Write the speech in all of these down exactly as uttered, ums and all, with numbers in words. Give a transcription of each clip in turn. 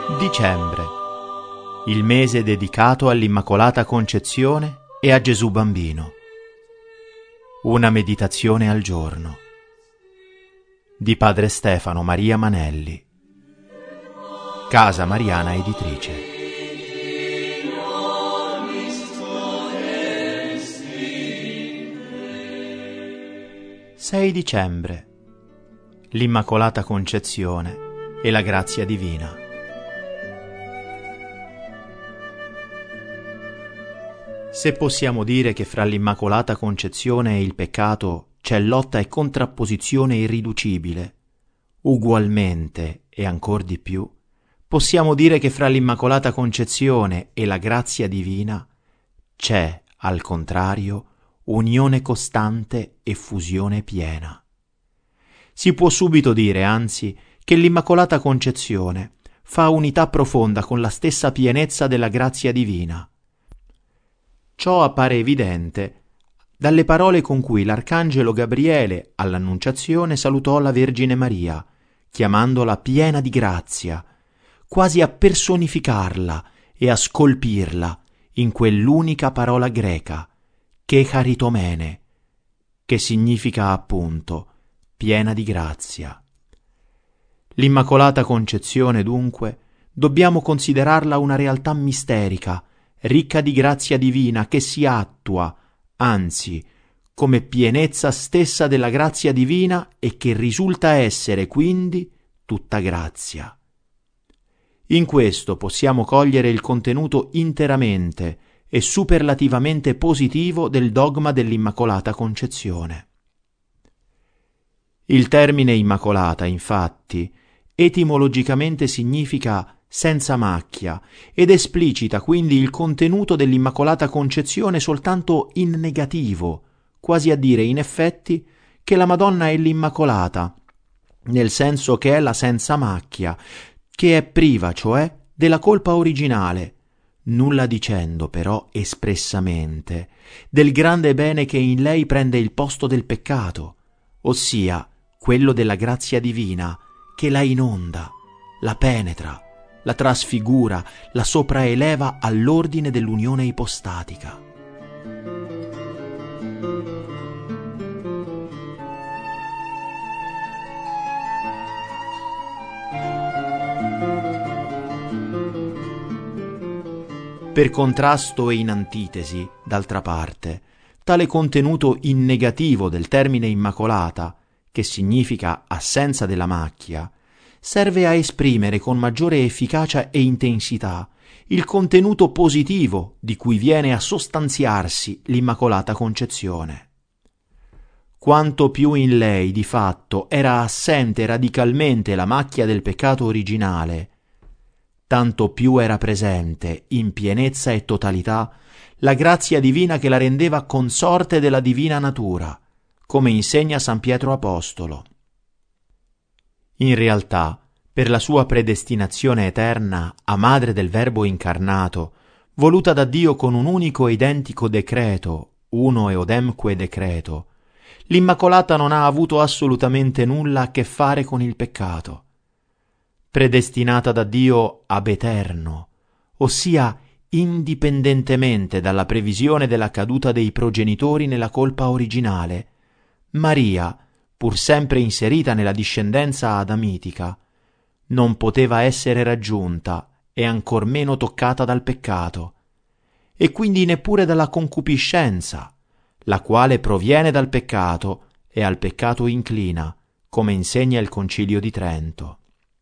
Dicembre, il mese dedicato all'Immacolata Concezione e a Gesù Bambino. Una meditazione al giorno. Di Padre Stefano Maria Manelli. Casa Mariana Editrice. sei dicembre. L'Immacolata Concezione e la grazia divina. Se possiamo dire che fra l'Immacolata Concezione e il peccato c'è lotta e contrapposizione irriducibile, ugualmente e ancor di più, possiamo dire che fra l'Immacolata Concezione e la grazia divina c'è, al contrario, unione costante e fusione piena. Si può subito dire, anzi, che l'Immacolata Concezione fa unità profonda con la stessa pienezza della grazia divina. Ciò appare evidente dalle parole con cui l'Arcangelo Gabriele all'Annunciazione salutò la Vergine Maria, chiamandola piena di grazia, quasi a personificarla e a scolpirla in quell'unica parola greca, che charitomene, che significa appunto piena di grazia. L'Immacolata Concezione, dunque, dobbiamo considerarla una realtà misterica, ricca di grazia divina che si attua, anzi, come pienezza stessa della grazia divina e che risulta essere quindi tutta grazia. In questo possiamo cogliere il contenuto interamente e superlativamente positivo del dogma dell'Immacolata Concezione. Il termine Immacolata, infatti, etimologicamente significa senza macchia ed esplicita quindi il contenuto dell'Immacolata Concezione soltanto in negativo, quasi a dire in effetti che la Madonna è l'Immacolata, nel senso che è la senza macchia, che è priva, cioè, della colpa originale, nulla dicendo però espressamente del grande bene che in lei prende il posto del peccato, ossia quello della grazia divina che la inonda, la penetra, la trasfigura, la sopraeleva all'ordine dell'unione ipostatica. Per contrasto e in antitesi, d'altra parte, tale contenuto in negativo del termine Immacolata, che significa assenza della macchia, serve a esprimere con maggiore efficacia e intensità il contenuto positivo di cui viene a sostanziarsi l'Immacolata Concezione. Quanto più in lei, di fatto, era assente radicalmente la macchia del peccato originale, tanto più era presente, in pienezza e totalità, la grazia divina che la rendeva consorte della divina natura, come insegna San Pietro Apostolo. In realtà, per la sua predestinazione eterna a madre del Verbo incarnato, voluta da Dio con un unico e identico decreto, uno e odemque decreto, l'Immacolata non ha avuto assolutamente nulla a che fare con il peccato. Predestinata da Dio ab eterno, ossia indipendentemente dalla previsione della caduta dei progenitori nella colpa originale, Maria, pur sempre inserita nella discendenza adamitica, non poteva essere raggiunta e ancor meno toccata dal peccato, e quindi neppure dalla concupiscenza, la quale proviene dal peccato e al peccato inclina, come insegna il Concilio di Trento.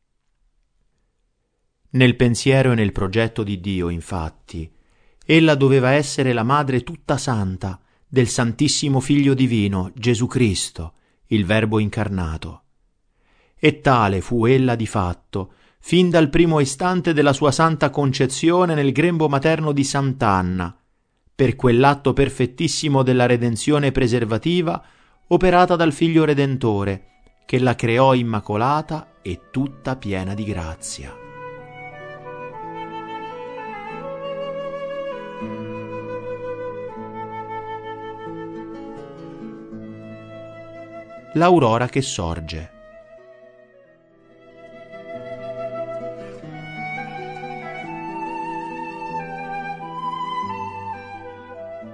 Nel pensiero e nel progetto di Dio, infatti, ella doveva essere la madre tutta santa del Santissimo Figlio Divino, Gesù Cristo, il Verbo incarnato. E tale fu ella di fatto, fin dal primo istante della sua santa concezione nel grembo materno di Sant'Anna, per quell'atto perfettissimo della redenzione preservativa operata dal Figlio Redentore, che la creò immacolata e tutta piena di grazia. L'aurora che sorge.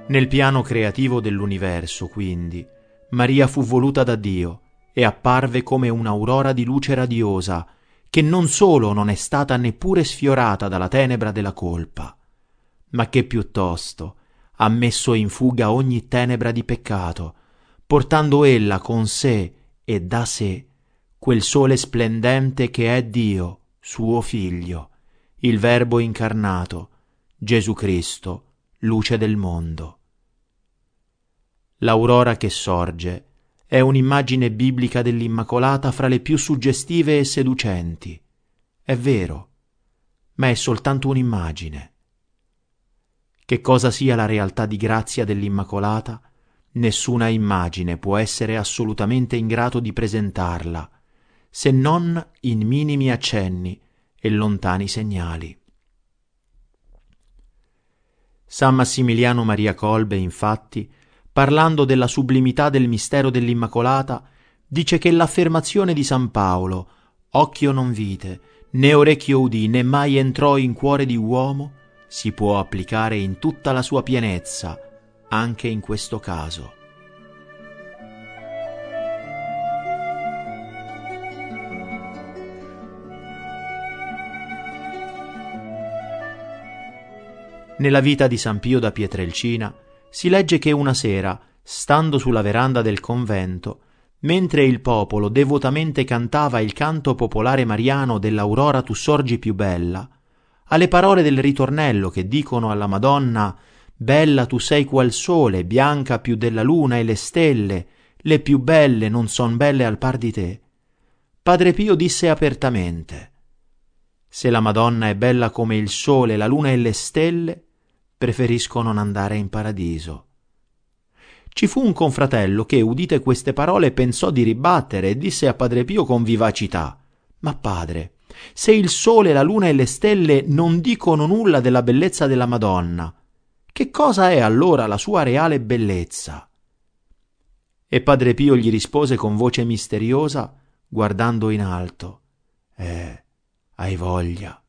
Nel piano creativo dell'universo, quindi, Maria fu voluta da Dio e apparve come un'aurora di luce radiosa, che non solo non è stata neppure sfiorata dalla tenebra della colpa, ma che piuttosto ha messo in fuga ogni tenebra di peccato, portando ella con sé e da sé quel sole splendente che è Dio, suo Figlio, il Verbo incarnato, Gesù Cristo, luce del mondo. L'aurora che sorge è un'immagine biblica dell'Immacolata fra le più suggestive e seducenti. È vero, ma è soltanto un'immagine. Che cosa sia la realtà di grazia dell'Immacolata, nessuna immagine può essere assolutamente in grado di presentarla, se non in minimi accenni e lontani segnali. San Massimiliano Maria Kolbe, infatti, parlando della sublimità del mistero dell'Immacolata, dice che l'affermazione di San Paolo, occhio non vide, né orecchio udì, né mai entrò in cuore di uomo, si può applicare in tutta la sua pienezza, anche in questo caso. Nella vita di San Pio da Pietrelcina si legge che una sera, stando sulla veranda del convento, mentre il popolo devotamente cantava il canto popolare mariano dell'Aurora tu sorgi più bella, alle parole del ritornello che dicono alla Madonna «Bella tu sei qual sole, bianca più della luna e le stelle, le più belle non son belle al par di te», Padre Pio disse apertamente «Se la Madonna è bella come il sole, la luna e le stelle, preferisco non andare in paradiso». Ci fu un confratello che, udite queste parole, pensò di ribattere e disse a Padre Pio con vivacità: «Ma padre, se il sole, la luna e le stelle non dicono nulla della bellezza della Madonna, che cosa è allora la sua reale bellezza?» E Padre Pio gli rispose con voce misteriosa, guardando in alto: «Eh, hai voglia».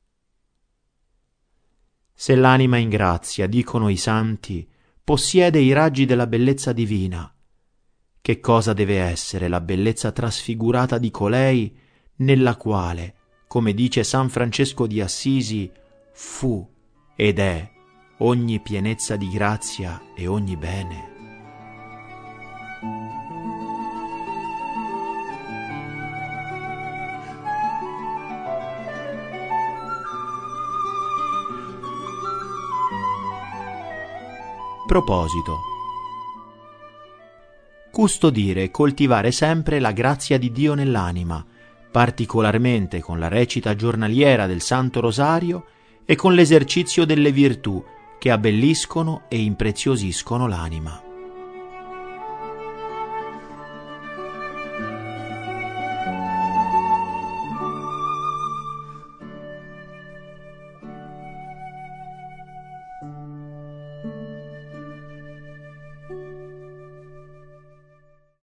Se l'anima in grazia, dicono i santi, possiede i raggi della bellezza divina, che cosa deve essere la bellezza trasfigurata di colei nella quale, come dice San Francesco di Assisi, fu ed è ogni pienezza di grazia e ogni bene? Proposito. Custodire e coltivare sempre la grazia di Dio nell'anima, particolarmente con la recita giornaliera del Santo Rosario e con l'esercizio delle virtù che abbelliscono e impreziosiscono l'anima.